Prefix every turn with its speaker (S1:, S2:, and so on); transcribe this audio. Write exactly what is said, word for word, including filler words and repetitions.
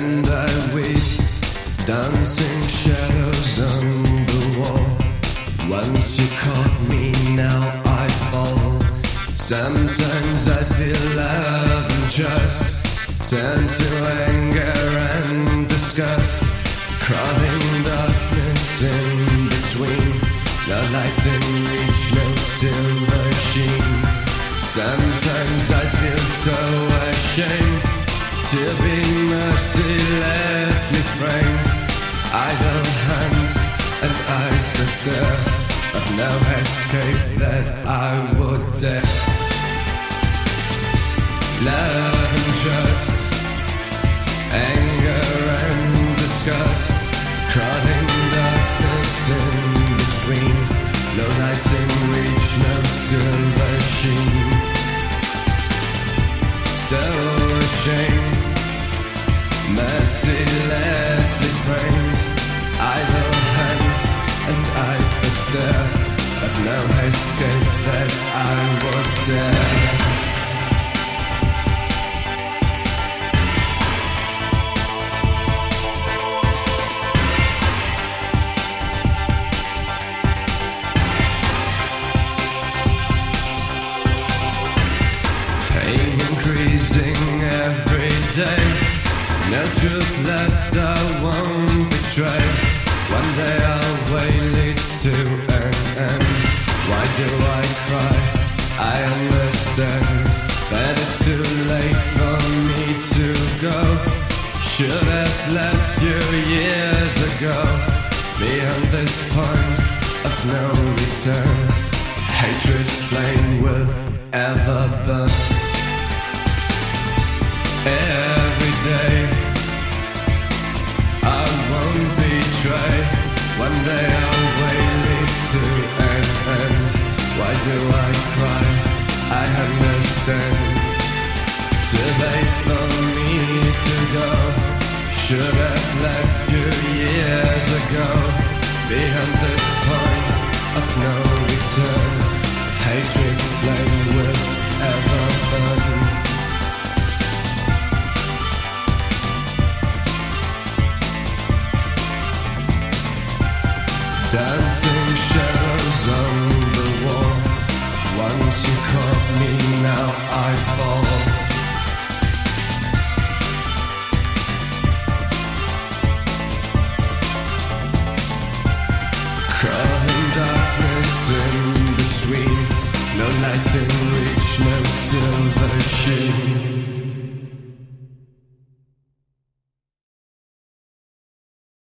S1: and I weep, dancing shadows on the wall. Once you caught me, now I fall. Sometimes I feel love and trust turn to anger and disgust. Crawling darkness in between, no light in reach, no silver sheen. Sometimes I feel so ashamed to be mercilessly framed. Idle hands and eyes that stare, but no escape that I would dare. Love and trust, anger and disgust, crawling darkness in between, no light in reach, no silver sheen. So ashamed, mercilessly framed, idle hands and eyes that stare, but no escape that I would dare. Pain increasing every day, no truth left, I won't betray. One day our way leads to an end. Why do I cry? I understand that it's too late for me to go. Should have left you years ago, beyond this point of no return. Hatred's flame will ever burn. Every day I won't betray. One day our way leads to an end. Why do I cry? I understand. Too late for me to go. Should have left you years ago, beyond this point of no return. Hatred's flame will ever burn. Dancing shadows on the wall. Once you caught me, now I fall. Crawling darkness in between, no light in reach, no silver sheen.